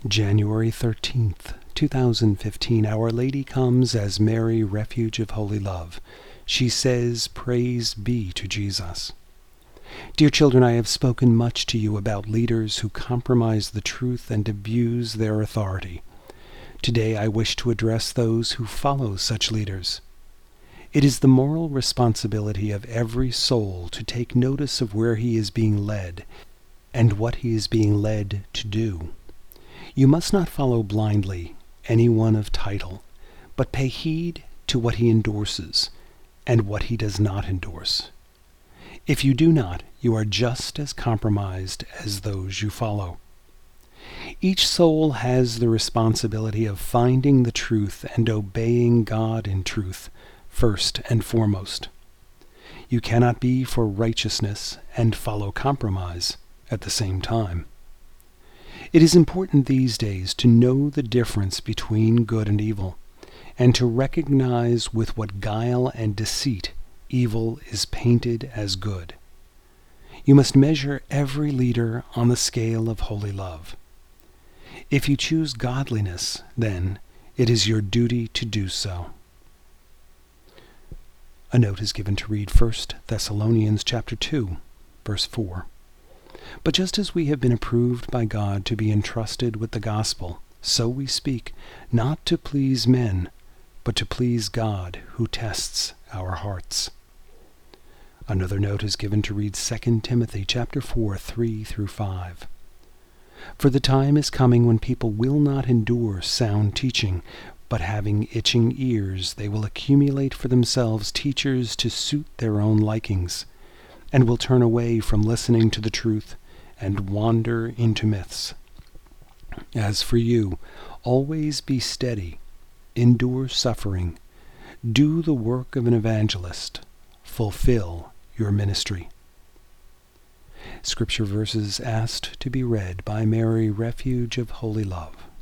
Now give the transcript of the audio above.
January 13th, 2015, Our Lady comes as Mary, refuge of holy love. She says, "Praise be to Jesus." Dear children, I have spoken much to you about leaders who compromise the truth and abuse their authority. Today I wish to address those who follow such leaders. It is the moral responsibility of every soul to take notice of where he is being led and what he is being led to do. You must not follow blindly anyone of title, but pay heed to what he endorses and what he does not endorse. If you do not, you are just as compromised as those you follow. Each soul has the responsibility of finding the truth and obeying God in truth, first and foremost. You cannot be for righteousness and follow compromise at the same time. It is important these days to know the difference between good and evil, and to recognize with what guile and deceit evil is painted as good. You must measure every leader on the scale of holy love. If you choose godliness, then it is your duty to do so. A note is given to read 1 Thessalonians chapter 2, verse 4. But just as we have been approved by God to be entrusted with the gospel, so we speak, not to please men, but to please God, who tests our hearts. Another note is given to read 2 Timothy chapter 4, 3 through 5. For the time is coming when people will not endure sound teaching, but having itching ears, they will accumulate for themselves teachers to suit their own likings, and will turn away from listening to the truth and wander into myths. As for you, always be steady, endure suffering, do the work of an evangelist, fulfill your ministry. Scripture verses asked to be read by Mary, refuge of holy love.